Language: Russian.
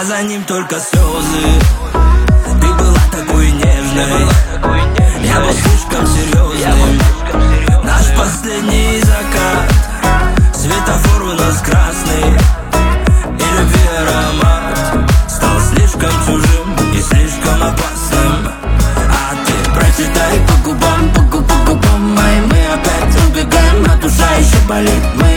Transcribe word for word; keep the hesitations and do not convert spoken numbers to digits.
а за ним только слезы. Ты была такой нежной, я был слишком серьезным. Наш последний закат, светофор у нас красный, и любви аромат стал слишком чужим и слишком опасным. А ты прочитай по губам, по губам, по губам моим. Мы опять убегаем, но душа еще болит. Мы